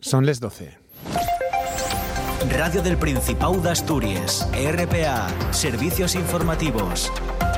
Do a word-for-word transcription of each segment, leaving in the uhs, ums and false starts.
Son les doce. Radio del Principado de Asturias, R P A, Servicios Informativos.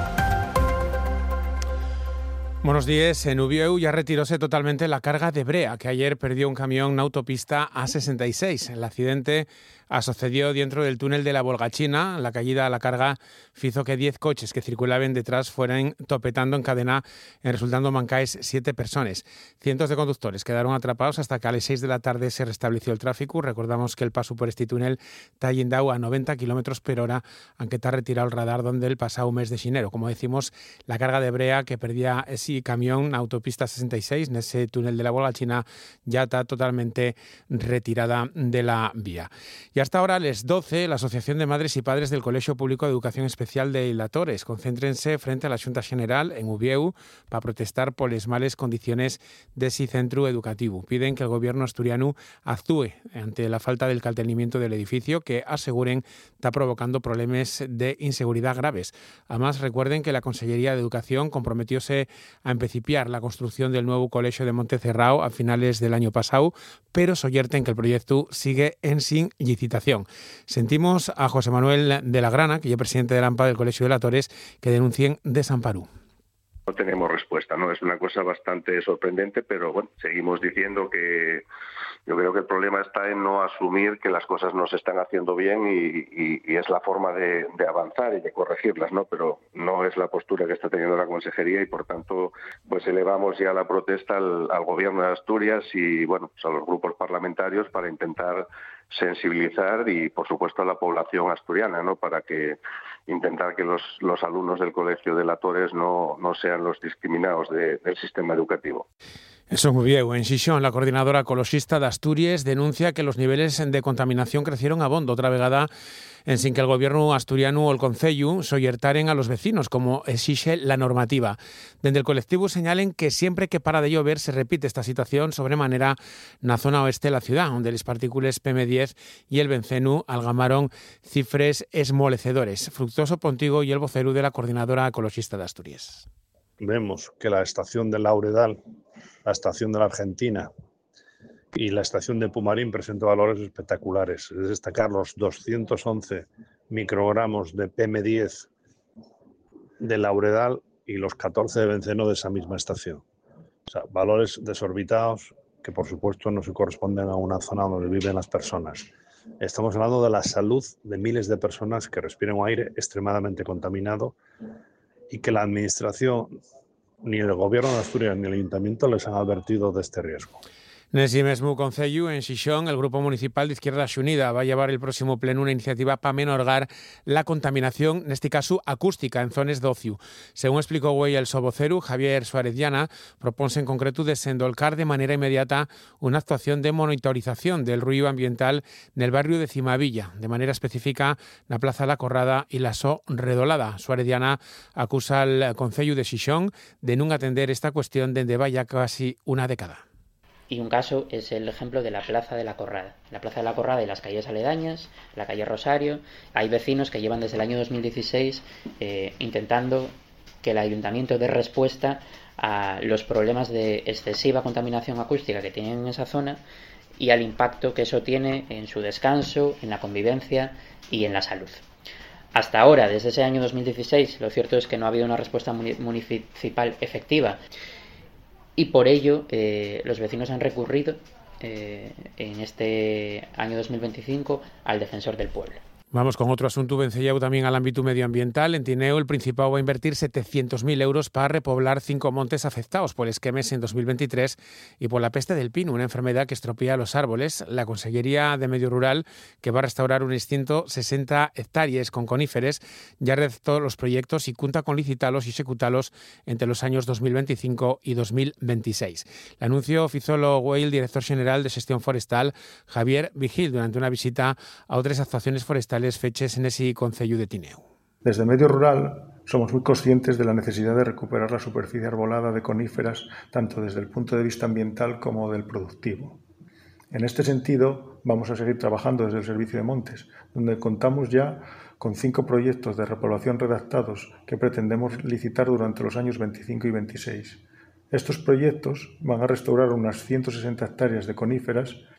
Buenos días. En Ubieu ya retiróse totalmente la carga de brea que ayer perdió un camión en autopista A sesenta y seis. El accidente sucedió dentro del túnel de la Volgachina. La caída a la carga hizo que diez coches que circulaban detrás fueran topetando en cadena, en resultando mancaes siete personas. Cientos de conductores quedaron atrapados hasta que a las seis de la tarde se restableció el tráfico. Recordamos que el paso por este túnel está yendo a noventa kilómetros por hora, aunque está retirado el radar donde el pasado mes de xinero. Como decimos, la carga de brea que perdía ese camión autopista sesenta y seis en ese túnel de la Volgachina ya está totalmente retirada de la vía. Y hasta ahora, a las doce, la Asociación de Madres y Padres del Colegio Público de Educación Especial de Ilatores concéntrense frente a la Xunta General en Ubieu para protestar por las malas condiciones de ese centro educativo. Piden que el gobierno asturiano actúe ante la falta del caltenimiento del edificio, que aseguren está provocando problemas de inseguridad graves. Además, recuerden que la Consellería de Educación comprometióse a empecipiar la construcción del nuevo colegio de Montecerrao a finales del año pasado, pero soyerten que el proyecto sigue en sin licitación. Sentimos a José Manuel de la Grana, que es presidente de la AMPA del Colegio de Latores, que denuncien desamparo. No tenemos respuesta, ¿no? Es una cosa bastante sorprendente, pero bueno, seguimos diciendo que yo creo que el problema está en no asumir que las cosas no se están haciendo bien y, y, y es la forma de, de avanzar y de corregirlas, ¿no? Pero no es la postura que está teniendo la consejería y por tanto pues elevamos ya la protesta al, al gobierno de Asturias y bueno, pues a los grupos parlamentarios para intentar sensibilizar y por supuesto a la población asturiana, ¿no? Para que intentar que los, los alumnos del Colegio de Latores no, no sean los discriminados de, del sistema educativo. Eso es muy bien. En Xixón, la coordinadora ecologista de Asturias denuncia que los niveles de contaminación crecieron a bondo otra vegada en sin que el gobierno asturiano o el concello soyertaren a los vecinos, como exige la normativa. Desde el colectivo señalen que siempre que para de llover se repite esta situación sobremanera en la zona oeste de la ciudad, donde las partículas P M diez y el benceno algamaron cifres esmolecedores. Fructuoso Pontigo y el vocero de la coordinadora ecologista de Asturias. Vemos que la estación de Lauredal, la estación de la Argentina y la estación de Pumarín presentan valores espectaculares. Es destacar los doscientos once microgramos de P M diez de Lauredal y los catorce de benceno de esa misma estación. O sea, valores desorbitados que por supuesto no se corresponden a una zona donde viven las personas. Estamos hablando de la salud de miles de personas que respiran un aire extremadamente contaminado y que la administración, ni el gobierno de Asturias ni el ayuntamiento les han advertido de este riesgo. Nese mesmo concello, en Xixón, el Grupo Municipal de Izquierda Xunida va a llevar el próximo pleno una iniciativa para menorgar la contaminación, en este caso acústica, en zonas de ocio. Según explicó hoy el sobocero, Javier Suárez Llana, propone en concreto desendolcar de manera inmediata una actuación de monitorización del ruido ambiental en el barrio de Cimavilla, de manera específica en la Plaza La Corrada y la So Redolada. Suárez Llana acusa al concello de Xixón de no atender esta cuestión desde vaya casi una década. Y un caso es el ejemplo de la Plaza de la Corrada. La Plaza de la Corrada y las calles aledañas, la calle Rosario. Hay vecinos que llevan desde el año dos mil dieciséis eh, intentando que el ayuntamiento dé respuesta a los problemas de excesiva contaminación acústica que tienen en esa zona y al impacto que eso tiene en su descanso, en la convivencia y en la salud. Hasta ahora, desde ese año dos mil dieciséis, lo cierto es que no ha habido una respuesta municipal efectiva. Y por ello, eh, los vecinos han recurrido eh, en este año dos mil veinticinco al Defensor del Pueblo. Vamos con otro asunto vencellado también al ámbito medioambiental. En Tineo, el Principado va a invertir setecientos mil euros para repoblar cinco montes afectados por esquemes en dos mil veintitrés y por la peste del pino, una enfermedad que estropea los árboles. La Consellería de Medio Rural, que va a restaurar unas ciento sesenta hectáreas con coníferes, ya redactó los proyectos y cuenta con licitarlos y ejecutarlos entre los años dos mil veinticinco y dos mil veintiséis. El anuncio hizo lo el director general de Gestión Forestal, Javier Vigil, durante una visita a otras actuaciones forestales fechas en ese concello de Tineo. Desde Medio Rural somos muy conscientes de la necesidad de recuperar la superficie arbolada de coníferas, tanto desde el punto de vista ambiental como del productivo. En este sentido, vamos a seguir trabajando desde el Servicio de Montes, donde contamos ya con cinco proyectos de repoblación redactados que pretendemos licitar durante los años veinticinco y veintiséis. Estos proyectos van a restaurar unas ciento sesenta hectáreas de coníferas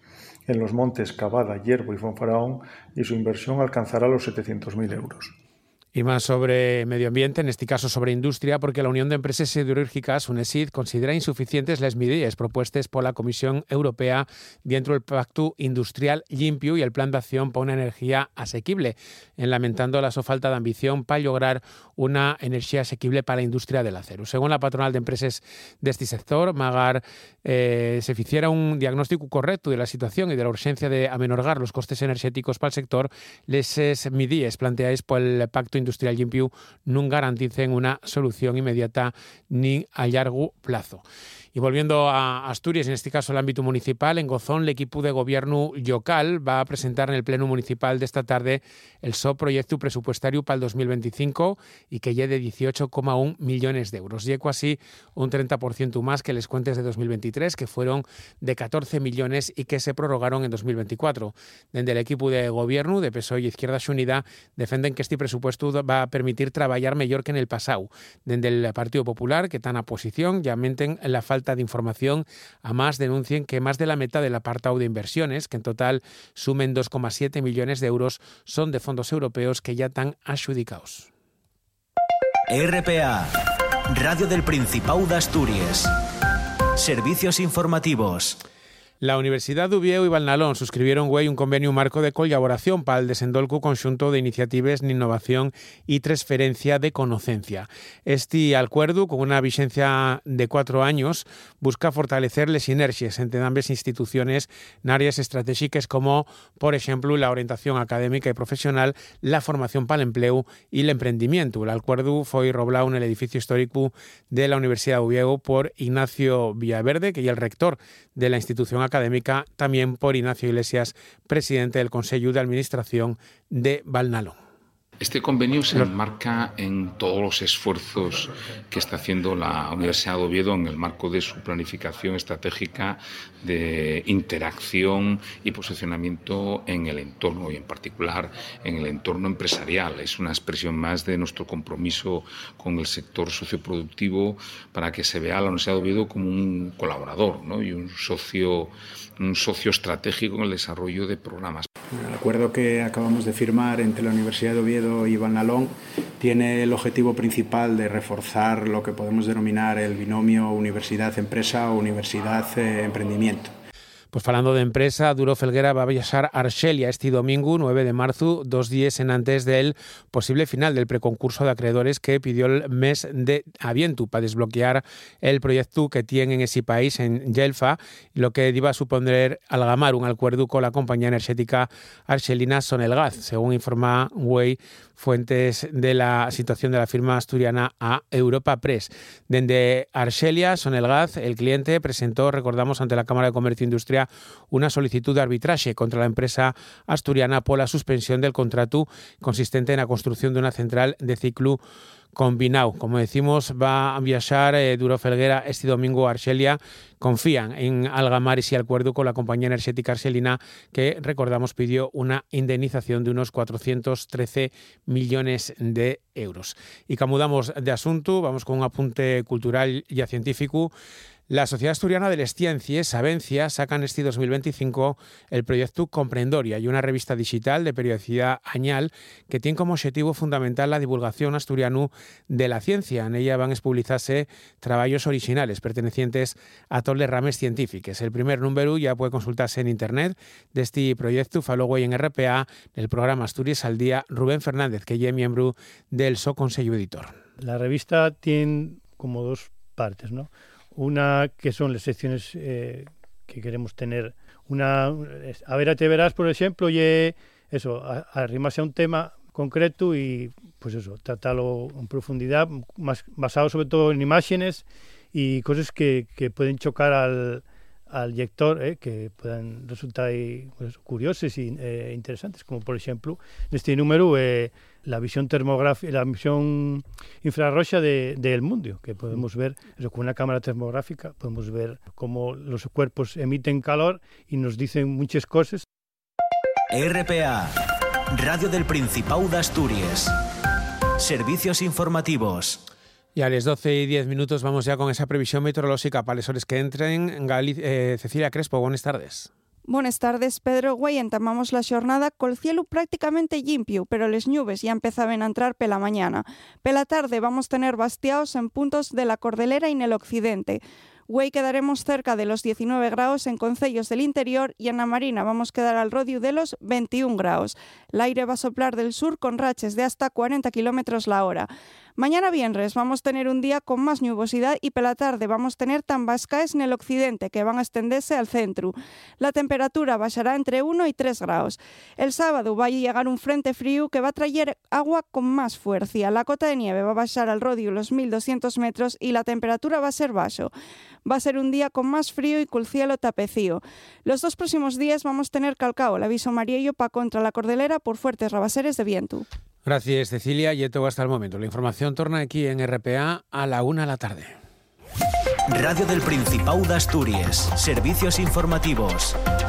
en los montes Cavada, Yerbo y Fonfaraón, y su inversión alcanzará los setecientos mil euros. Y más sobre medio ambiente, en este caso sobre industria, porque la Unión de Empresas Siderúrgicas, UNESID, considera insuficientes las medidas propuestas por la Comisión Europea dentro del Pacto Industrial Limpio y el Plan de Acción para una energía asequible, en lamentando la falta de ambición para lograr una energía asequible para la industria del acero. Según la patronal de empresas de este sector, Magar, eh, se hiciera un diagnóstico correcto de la situación y de la urgencia de amenorgar los costes energéticos para el sector, les medidas planteadas por el Pacto Industrial Limpio no garanticen una solución inmediata ni a largo plazo. Y volviendo a Asturias, en este caso el ámbito municipal, en Gozón el equipo de gobierno local va a presentar en el Pleno Municipal de esta tarde el so proyecto presupuestario para el dos mil veinticinco y que llegue de dieciocho coma uno millones de euros. Llego así un treinta por ciento más que les cuentes de dos mil veintitrés, que fueron de catorce millones y que se prorrogaron en dos mil veinticuatro. Desde el equipo de gobierno de P S O E y Izquierda Xunida defienden que este presupuesto va a permitir trabajar mejor que en el pasado. Desde el Partido Popular, que están a posición, ya menten la falta de información, a más denuncien que más de la mitad del apartado de inversiones, que en total sumen dos coma siete millones de euros, son de fondos europeos que ya están adjudicados. R P A, Radio del Principado de Asturias. Servicios informativos. La Universidad de Uvieu y Valnalón suscribieron güey un convenio marco de colaboración para el desendolco conjunto de iniciativas de innovación y transferencia de conocencia. Este acuerdo, con una vigencia de cuatro años, busca fortalecer las sinergias entre ambas instituciones en áreas estratégicas como, por ejemplo, la orientación académica y profesional, la formación para el empleo y el emprendimiento. El acuerdo fue roblado en el edificio histórico de la Universidad de Uvieu por Ignacio Villaverde, que es el rector de la institución académica, también por Ignacio Iglesias, presidente del Consejo de Administración de Valnalón. Este convenio se enmarca en todos los esfuerzos que está haciendo la Universidad de Oviedo en el marco de su planificación estratégica de interacción y posicionamiento en el entorno y en particular en el entorno empresarial. Es una expresión más de nuestro compromiso con el sector socioproductivo para que se vea a la Universidad de Oviedo como un colaborador, ¿no? y un socio, un socio estratégico en el desarrollo de programas. El acuerdo que acabamos de firmar entre la Universidad de Oviedo y Valnalón tiene el objetivo principal de reforzar lo que podemos denominar el binomio universidad-empresa o universidad-emprendimiento. Pues falando de empresa, Duro Felguera va a viajar a Arxelia este domingo nueve de marzo, dos días en antes del posible final del preconcurso de acreedores que pidió el mes de aviento para desbloquear el proyecto que tiene en ese país, en Gelfa, lo que iba a suponer algamar un acuerdo con la compañía energética arxelina Sonelgaz, según informa Güey fuentes de la situación de la firma asturiana a Europa Press. Desde Arxelia, Sonelgaz, el cliente presentó, recordamos, ante la Cámara de Comercio e Industria una solicitud de arbitraje contra la empresa asturiana por la suspensión del contrato consistente en la construcción de una central de ciclo combinado. Como decimos, va a viajar eh, Duro Felguera este domingo a Arxelia. Confían en algamar ese acuerdo con la compañía energética arxelina que, recordamos, pidió una indemnización de unos cuatrocientos trece millones de euros. Y camudamos de asunto, vamos con un apunte cultural y científico. La Sociedad Asturiana de les Ciencies, Sabencia, sacan este dos mil veinticinco el proyecto Comprendoria y una revista digital de periodicidad añal que tiene como objetivo fundamental la divulgación asturiana de la ciencia. En ella van a publicarse trabajos originales pertenecientes a todos los rames científicos. El primer número ya puede consultarse en internet de este proyecto. Faló hoy en R P A, en el programa Asturias al Día, Rubén Fernández, que es miembro del So Consejo Editor. La revista tiene como dos partes, ¿no? Una que son las secciones eh, que queremos tener. Una, a ver, te verás, por ejemplo, y eso, a, a arrimarse a un tema concreto y, pues eso, tratarlo en profundidad, más basado sobre todo en imágenes y cosas que, que pueden chocar al, al lector, eh, que puedan resultar pues, curiosas e eh, interesantes, como por ejemplo, en este número, eh, la visión termográfica, la visión infrarroja de, del mundo, que podemos ver eso, con una cámara termográfica, podemos ver cómo los cuerpos emiten calor y nos dicen muchas cosas. R P A, Radio del Principado de Asturias. Servicios informativos. Y a las doce y diez minutos vamos ya con esa previsión meteorológica para los horas que entren. Gali- eh, Cecilia Crespo, buenas tardes. Buenas tardes, Pedro Güey. Entamamos la xornada col cielo prácticamente limpio, pero les nubes ya empezaban a entrar pela mañana. Pela tarde vamos tener bastiaos en puntos de la Cordillera y en el occidente. Güey quedaremos cerca de los diecinueve grados en concellos del interior y en la Marina vamos a quedar al rodio de los veintiún grados. El aire va a soplar del sur con raches de hasta cuarenta kilómetros la hora. Mañana viernes vamos a tener un día con más nubosidad y pela tarde vamos a tener tambascaes en el occidente que van a extenderse al centro. La temperatura bajará entre uno y tres grados. El sábado va a llegar un frente frío que va a traer agua con más fuerza. La cota de nieve va a bajar al rodio los mil doscientos metros y la temperatura va a ser bajo. Va a ser un día con más frío y con cielo tapecío. Los dos próximos días vamos a tener calcao el aviso amarillo para contra la Cordillera por fuertes rabaseres de viento. Gracias, Cecilia. Y esto hasta el momento. La información torna aquí en R P A a la una de la tarde. Radio del Principado de Asturias. Servicios informativos.